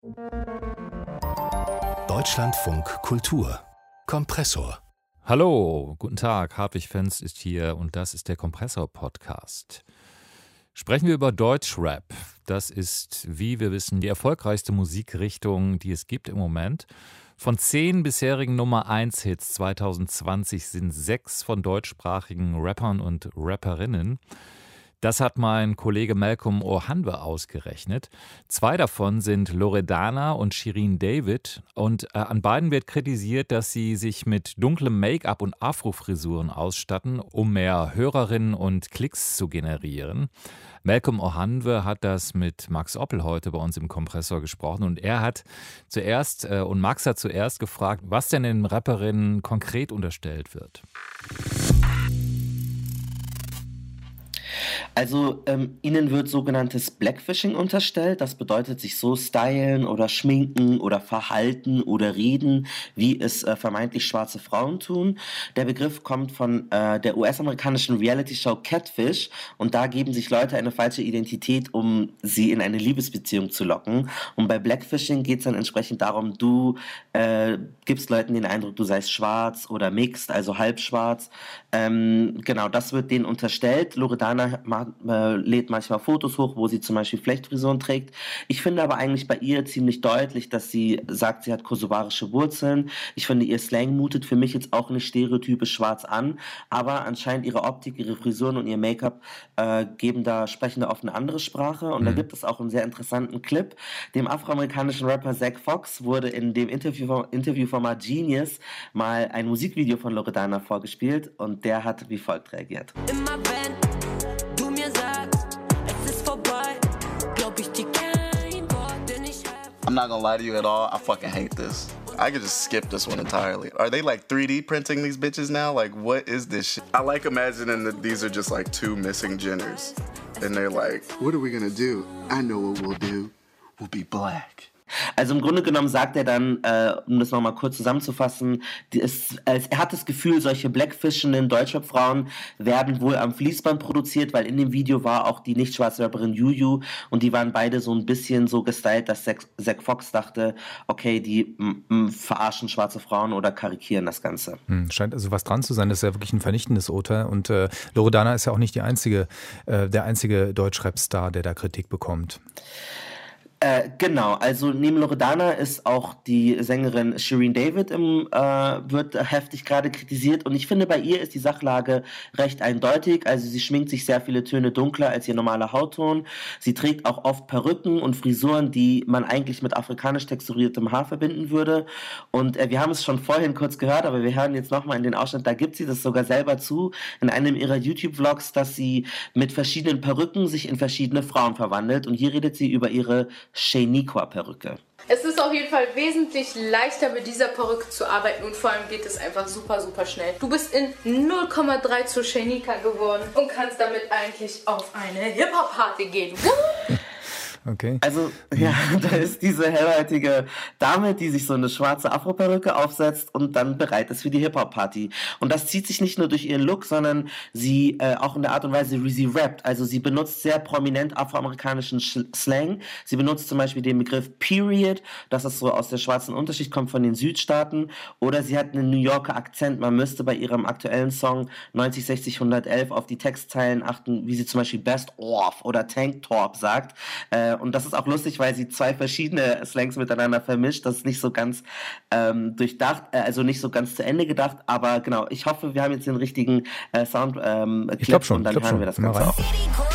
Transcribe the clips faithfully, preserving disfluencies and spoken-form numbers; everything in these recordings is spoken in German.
Deutschlandfunk Kultur Kompressor. Hallo, guten Tag, Hartwig Fenz ist hier und das ist der Kompressor-Podcast. Sprechen wir über Deutschrap. Das ist, wie wir wissen, die erfolgreichste Musikrichtung, die es gibt im Moment. Von zehn bisherigen Nummer eins Hits zwanzig zwanzig sind sechs von deutschsprachigen Rappern und Rapperinnen. Das hat mein Kollege Malcolm Ohanwe ausgerechnet. Zwei davon sind Loredana und Shirin David. Und äh, an beiden wird kritisiert, dass sie sich mit dunklem Make-up und Afro-Frisuren ausstatten, um mehr Hörerinnen und Klicks zu generieren. Malcolm Ohanwe hat das mit Max Oppel heute bei uns im Kompressor gesprochen. Und er hat zuerst, äh, und Max hat zuerst gefragt, was denn den Rapperinnen konkret unterstellt wird. Also ähm, ihnen wird sogenanntes Blackfishing unterstellt. Das bedeutet, sich so stylen oder schminken oder verhalten oder reden, wie es äh, vermeintlich schwarze Frauen tun. Der Begriff kommt von äh, der U S-amerikanischen Reality-Show Catfish und da geben sich Leute eine falsche Identität, um sie in eine Liebesbeziehung zu locken. Und bei Blackfishing geht es dann entsprechend darum, du äh, gibst Leuten den Eindruck, du seist schwarz oder mixed, also halbschwarz. Ähm, genau, das wird denen unterstellt. Loredana äh, lädt manchmal Fotos hoch, wo sie zum Beispiel Flechtfrisuren trägt. Ich finde aber eigentlich bei ihr ziemlich deutlich, dass sie sagt, sie hat kosovarische Wurzeln. Ich finde, ihr Slang mutet für mich jetzt auch nicht stereotypisch schwarz an, aber anscheinend ihre Optik, ihre Frisuren und ihr Make-up äh, geben da, sprechen da oft eine andere Sprache. Und mhm. da gibt es auch einen sehr interessanten Clip. Dem afroamerikanischen Rapper Zack Fox wurde in dem Interview, Interviewformat Genius mal ein Musikvideo von Loredana vorgespielt und der hat wie folgt reagiert. Immer wenn du mir sagst, es ist vorbei, glaub ich dir kein Wort, denn ich hab... I'm not gonna lie to you at all, I fucking hate this. I could just skip this one entirely. Are they like three D printing these bitches now? Like, what is this shit? I like imagining that these are just like two missing Jenners. And they're like, what are we gonna do? I know what we'll do. We'll be black. Also im Grunde genommen sagt er dann, äh, um das nochmal kurz zusammenzufassen, die ist, äh, er hat das Gefühl, solche blackfishenden Deutschrap-Frauen werden wohl am Fließband produziert, weil in dem Video war auch die nicht schwarze Rapperin Juju und die waren beide so ein bisschen so gestylt, dass Zack, Zack Fox dachte, okay, die m- m- verarschen schwarze Frauen oder karikieren das Ganze. Hm, scheint also was dran zu sein, das ist ja wirklich ein vernichtendes Urteil und äh, Loredana ist ja auch nicht die einzige, äh, der einzige Deutschrap-Star, der da Kritik bekommt. Äh, genau, also neben Loredana ist auch die Sängerin Shirin David im, äh, wird heftig gerade kritisiert und ich finde, bei ihr ist die Sachlage recht eindeutig, also sie schminkt sich sehr viele Töne dunkler als ihr normaler Hautton, sie trägt auch oft Perücken und Frisuren, die man eigentlich mit afrikanisch texturiertem Haar verbinden würde und äh, wir haben es schon vorhin kurz gehört, aber wir hören jetzt nochmal in den Ausschnitt, da gibt sie das sogar selber zu, in einem ihrer YouTube-Vlogs, dass sie mit verschiedenen Perücken sich in verschiedene Frauen verwandelt und hier redet sie über ihre Shaniqua-Perücke. Es ist auf jeden Fall wesentlich leichter mit dieser Perücke zu arbeiten und vor allem geht es einfach super, super schnell. Du bist in null Komma drei zu Shaniqua geworden und kannst damit eigentlich auf eine Hip-Hop-Party gehen. Okay. Also, ja, da ist diese hellhäutige Dame, die sich so eine schwarze Afro-Perücke aufsetzt und dann bereit ist für die Hip-Hop-Party. Und das zieht sich nicht nur durch ihren Look, sondern sie äh, auch in der Art und Weise, wie sie rappt. Also sie benutzt sehr prominent afroamerikanischen Sch- Slang. Sie benutzt zum Beispiel den Begriff Period, das ist so aus der schwarzen Unterschicht, kommt von den Südstaaten. Oder sie hat einen New Yorker Akzent. Man müsste bei ihrem aktuellen Song neunzig sechzig hundertelf auf die Textzeilen achten, wie sie zum Beispiel Best Off oder Tank Top sagt. Äh, Und das ist auch lustig, weil sie zwei verschiedene Slangs miteinander vermischt. Das ist nicht so ganz ähm, durchdacht, äh, also nicht so ganz zu Ende gedacht. Aber genau, ich hoffe, wir haben jetzt den richtigen äh, Sound ähm, ich glaub schon, und dann glaub hören schon. wir das Ganze auch.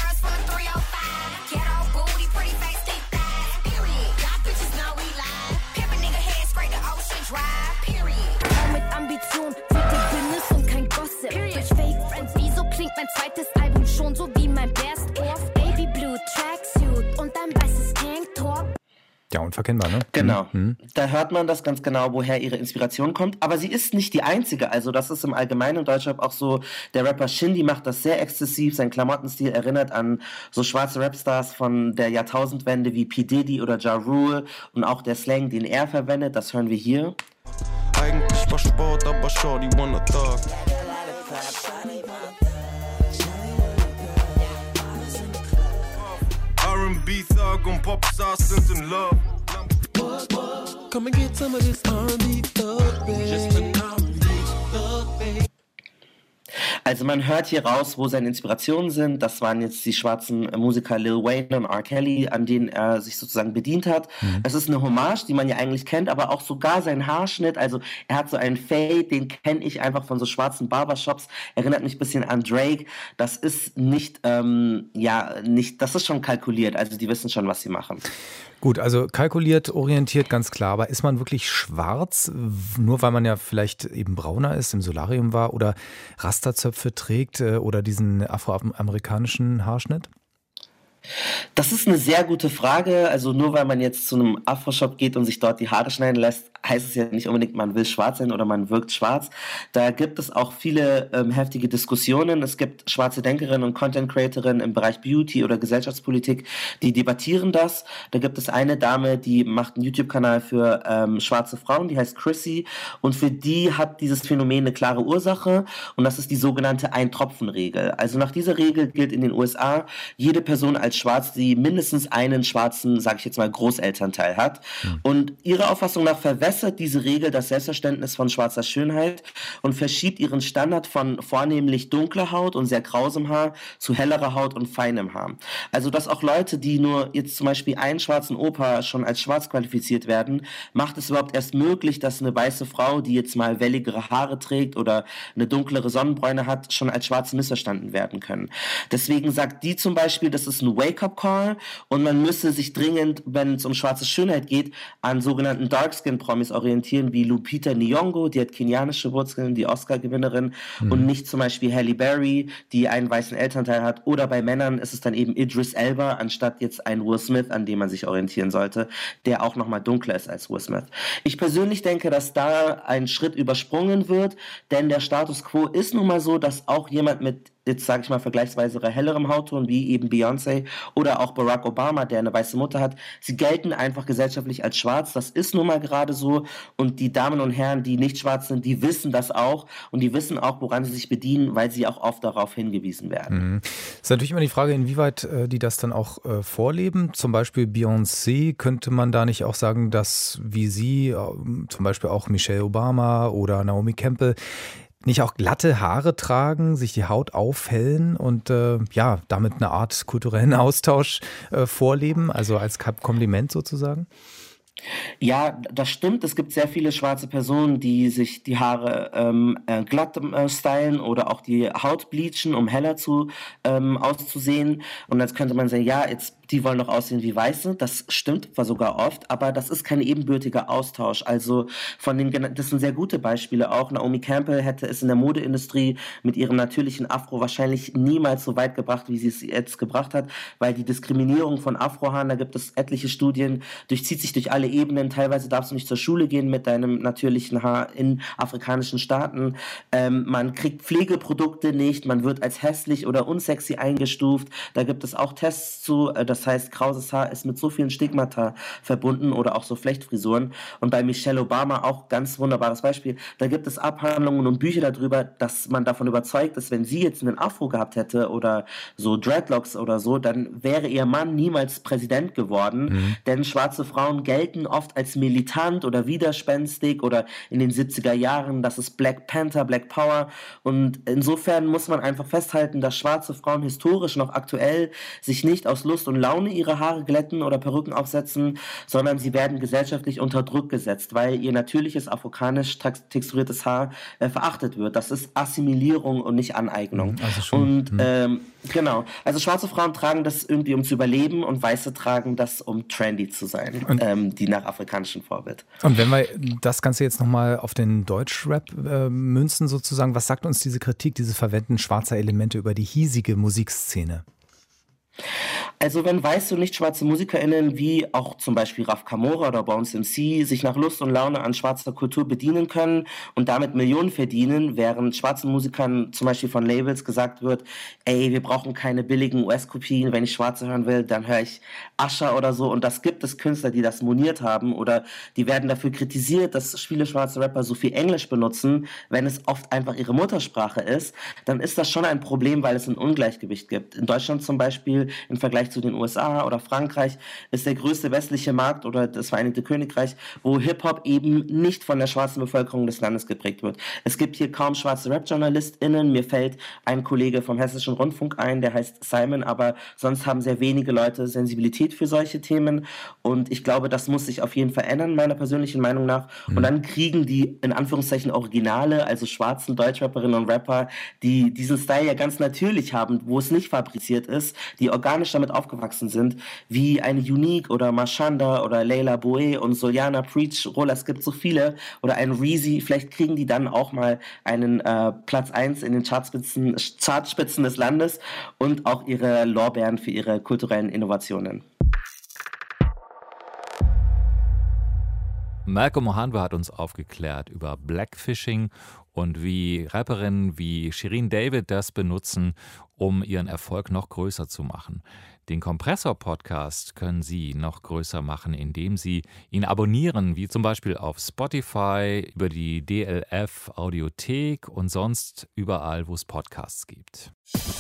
Mit Ambition, für Business und kein Gossip. Durch Fake Friends, wieso klingt mein zweites Album schon so wie mein Best of? Baby Blue Tracksuit und ein weißes Tanktop. Ja, unverkennbar, ne? Genau. Mhm. Da hört man das ganz genau, woher ihre Inspiration kommt. Aber sie ist nicht die einzige. Also das ist im Allgemeinen in Deutschrap auch so. Der Rapper Shindy macht das sehr exzessiv. Sein Klamottenstil erinnert an so schwarze Rapstars von der Jahrtausendwende wie P. Diddy oder Ja Rule. Und auch der Slang, den er verwendet, das hören wir hier. Eigentlich war Sport, aber Shorty wanna thug. R and B Thug und Popstars sind in love. Come and get some of this R and B thug, babe. Just an R and B thug, babe. Also man hört hier raus, wo seine Inspirationen sind. Das waren jetzt die schwarzen Musiker Lil Wayne und R. Kelly, an denen er sich sozusagen bedient hat. Mhm. Es ist eine Hommage, die man ja eigentlich kennt, aber auch sogar sein Haarschnitt. Also er hat so einen Fade, den kenne ich einfach von so schwarzen Barbershops. Erinnert mich ein bisschen an Drake. Das ist nicht, ähm, ja, nicht, das ist schon kalkuliert. Also die wissen schon, was sie machen. Gut, also kalkuliert, orientiert, ganz klar. Aber ist man wirklich schwarz, nur weil man ja vielleicht eben brauner ist, im Solarium war oder Rasterzöpfe trägt äh, oder diesen afroamerikanischen Haarschnitt? Das ist eine sehr gute Frage. Also nur weil man jetzt zu einem Afro-Shop geht und sich dort die Haare schneiden lässt, heißt es ja nicht unbedingt, man will schwarz sein oder man wirkt schwarz. Da gibt es auch viele ähm, heftige Diskussionen. Es gibt schwarze Denkerinnen und Content-Creatorinnen im Bereich Beauty oder Gesellschaftspolitik, die debattieren das. Da gibt es eine Dame, die macht einen YouTube-Kanal für ähm, schwarze Frauen, die heißt Chrissy. Und für die hat dieses Phänomen eine klare Ursache und das ist die sogenannte Ein-Tropfen-Regel. Also nach dieser Regel gilt in den U S A, jede Person als schwarz, die mindestens einen schwarzen, sage ich jetzt mal, Großelternteil hat. Mhm. Und ihrer Auffassung nach verwässert diese Regel das Selbstverständnis von schwarzer Schönheit und verschiebt ihren Standard von vornehmlich dunkler Haut und sehr krausem Haar zu hellerer Haut und feinem Haar. Also dass auch Leute, die nur jetzt zum Beispiel einen schwarzen Opa schon als schwarz qualifiziert werden, macht es überhaupt erst möglich, dass eine weiße Frau, die jetzt mal welligere Haare trägt oder eine dunklere Sonnenbräune hat, schon als schwarz missverstanden werden können. Deswegen sagt die zum Beispiel, das ist ein Wake-up-Call und man müsse sich dringend, wenn es um schwarze Schönheit geht, an sogenannten Dark-Skin-Promis orientieren, wie Lupita Nyong'o, die hat kenianische Wurzeln, die Oscar-Gewinnerin, mhm. und nicht zum Beispiel Halle Berry, die einen weißen Elternteil hat, oder bei Männern ist es dann eben Idris Elba, anstatt jetzt ein Will Smith, an dem man sich orientieren sollte, der auch nochmal dunkler ist als Will Smith. Ich persönlich denke, dass da ein Schritt übersprungen wird, denn der Status Quo ist nun mal so, dass auch jemand mit jetzt sage ich mal vergleichsweise hellerem Hautton, wie eben Beyoncé oder auch Barack Obama, der eine weiße Mutter hat, sie gelten einfach gesellschaftlich als schwarz. Das ist nun mal gerade so und die Damen und Herren, die nicht schwarz sind, die wissen das auch und die wissen auch, woran sie sich bedienen, weil sie auch oft darauf hingewiesen werden. Mhm. Ist natürlich immer die Frage, inwieweit äh, die das dann auch äh, vorleben. Zum Beispiel Beyoncé, könnte man da nicht auch sagen, dass wie sie, äh, zum Beispiel auch Michelle Obama oder Naomi Campbell, nicht auch glatte Haare tragen, sich die Haut aufhellen und äh, ja, damit eine Art kulturellen Austausch äh, vorleben, also als Kompliment sozusagen? Ja, das stimmt. Es gibt sehr viele schwarze Personen, die sich die Haare ähm, äh, glatt äh, stylen oder auch die Haut bleachen, um heller zu ähm, auszusehen. Und jetzt könnte man sagen, ja, jetzt die wollen doch aussehen wie Weiße. Das stimmt zwar sogar oft, aber das ist kein ebenbürtiger Austausch. Also von den, das sind sehr gute Beispiele auch. Naomi Campbell hätte es in der Modeindustrie mit ihrem natürlichen Afro wahrscheinlich niemals so weit gebracht, wie sie es jetzt gebracht hat, weil die Diskriminierung von Afrohaaren, da gibt es etliche Studien, durchzieht sich durch alle Ebenen. Teilweise darfst du nicht zur Schule gehen mit deinem natürlichen Haar in afrikanischen Staaten. Ähm, man kriegt Pflegeprodukte nicht, man wird als hässlich oder unsexy eingestuft. Da gibt es auch Tests zu, äh, das heißt, krauses Haar ist mit so vielen Stigmata verbunden oder auch so Flechtfrisuren. Und bei Michelle Obama auch ganz wunderbares Beispiel. Da gibt es Abhandlungen und Bücher darüber, dass man davon überzeugt ist, wenn sie jetzt einen Afro gehabt hätte oder so Dreadlocks oder so, dann wäre ihr Mann niemals Präsident geworden. Mhm. Denn schwarze Frauen gelten oft als militant oder widerspenstig oder in den siebziger Jahren, das ist Black Panther, Black Power. Und insofern muss man einfach festhalten, dass schwarze Frauen historisch noch aktuell sich nicht aus Lust und Laune ihre Haare glätten oder Perücken aufsetzen, sondern sie werden gesellschaftlich unter Druck gesetzt, weil ihr natürliches afrikanisch texturiertes Haar äh, verachtet wird. Das ist Assimilierung und nicht Aneignung. Also schon, und hm. ähm, genau, also schwarze Frauen tragen das irgendwie, um zu überleben und Weiße tragen das, um trendy zu sein, ähm, die nach afrikanischem Vorbild. Und wenn wir das Ganze jetzt nochmal auf den Deutschrap äh, münzen sozusagen, was sagt uns diese Kritik, diese Verwenden schwarzer Elemente über die hiesige Musikszene? Also wenn weiße und nicht schwarze MusikerInnen wie auch zum Beispiel Raf Kamora oder Bones M C sich nach Lust und Laune an schwarzer Kultur bedienen können und damit Millionen verdienen, während schwarzen Musikern zum Beispiel von Labels gesagt wird, ey, wir brauchen keine billigen U S-Kopien, wenn ich Schwarze hören will, dann höre ich Usher oder so. Und das gibt es Künstler, die das moniert haben oder die werden dafür kritisiert, dass viele schwarze Rapper so viel Englisch benutzen, wenn es oft einfach ihre Muttersprache ist, dann ist das schon ein Problem, weil es ein Ungleichgewicht gibt. In Deutschland zum Beispiel im Vergleich Vergleich zu den U S A oder Frankreich ist der größte westliche Markt oder das Vereinigte Königreich, wo Hip-Hop eben nicht von der schwarzen Bevölkerung des Landes geprägt wird. Es gibt hier kaum schwarze Rap-JournalistInnen. Mir fällt ein Kollege vom Hessischen Rundfunk ein, der heißt Simon, aber sonst haben sehr wenige Leute Sensibilität für solche Themen. Und ich glaube, das muss sich auf jeden Fall ändern, meiner persönlichen Meinung nach. Und dann kriegen die, in Anführungszeichen, Originale, also schwarzen Deutschrapperinnen und Rapper, die diesen Style ja ganz natürlich haben, wo es nicht fabriziert ist, die organisch damit aufgewachsen sind, wie eine Unique oder Mashanda oder Leila Boe und Soliana Preach, Roller, es gibt so viele, oder ein Reezy, vielleicht kriegen die dann auch mal einen äh, Platz eins in den Chartspitzen, Chartspitzen des Landes und auch ihre Lorbeeren für ihre kulturellen Innovationen. Malcolm Muhandwa hat uns aufgeklärt über Blackfishing und wie Rapperinnen wie Shirin David das benutzen, um ihren Erfolg noch größer zu machen. Den Kompressor-Podcast können Sie noch größer machen, indem Sie ihn abonnieren, wie zum Beispiel auf Spotify, über die D L F Audiothek und sonst überall, wo es Podcasts gibt.